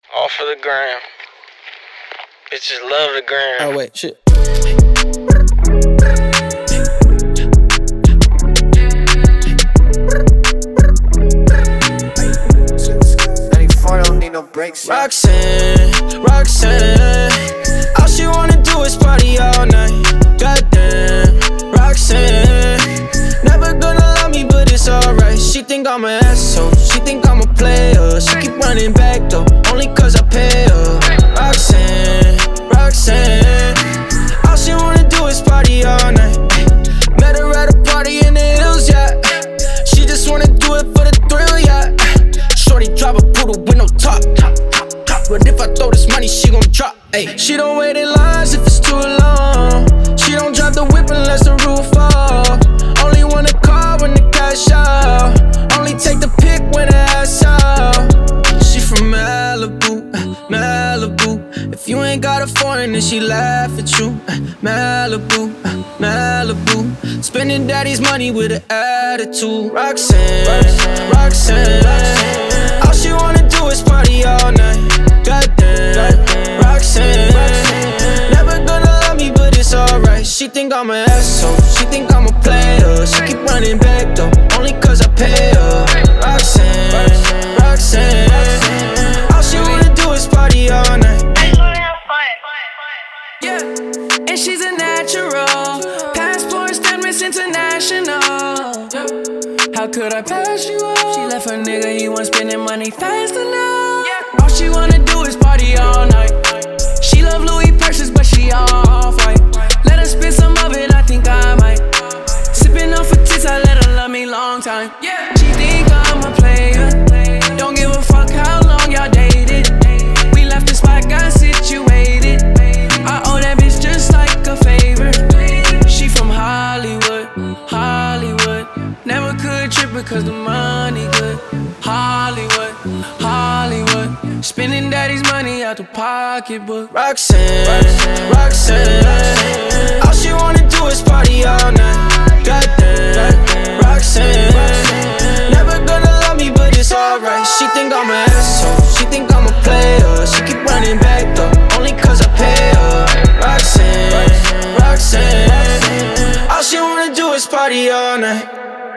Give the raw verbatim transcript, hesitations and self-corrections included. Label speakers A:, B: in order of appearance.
A: All for the gram. Bitches love the gram.
B: Oh wait, shit.
C: ninety-four don't need no breaks.
B: Roxanne, Roxanne, all she wanna do is party all night. Goddamn, Roxanne, never gonna love me, but it's alright. She think I'm an asshole, she think I'm a player. She keep running back though, only cause I pay her. Roxanne, Roxanne, all she wanna do is party all night. Met her at a party in the hills, yeah. She just wanna do it for the thrill, yeah. Shorty drive a poodle with no top. But if I throw this money, she gon' drop. Ay. She don't wait in lines if it's too long. She don't drive the whip unless the roof fall. Only wanna call when the cash out. Only take the pic when the ass out. She from Malibu, Malibu. If you ain't got a foreign, then she laugh at you. Malibu, Malibu. Spending daddy's money with an attitude. Roxanne, Roxanne, Roxanne. All she wanna do is party all night. Goddamn, Roxanne, Roxanne. Never gonna love me, but it's alright. She think I'm an asshole, she think I'm a player. She keep running back though, only cause I pay her. Roxanne, Roxanne. All she wanna do is party all night.
D: Yeah, and she's a natural. Passport stamp Miss International. How could I pass you up? She left her nigga, he wasn't spending money fast enough. Yeah. All she wanna do is party all night. She love Louis purses, but she off white. Let her spit some of it, I think I might. Sipping off her tits, I let her love me long time. Yeah. She think I'm a player. Don't give a fuck how long y'all dated. We left the spot, got situated. I owe that bitch just like a favor. She from Hollywood, Hollywood. Never could trip because the money good. Hollywood, Hollywood. Spending daddy's money out the pocketbook.
B: Roxanne, Roxanne, Roxanne. All she wanna do is party all night. Goddamn, Roxanne, Roxanne. Never gonna love me, but it's alright. She think I'm an asshole, she think I'm a player. She keep running back though, only cause I pay her. Roxanne, Roxanne, Roxanne. All she wanna do is party all night.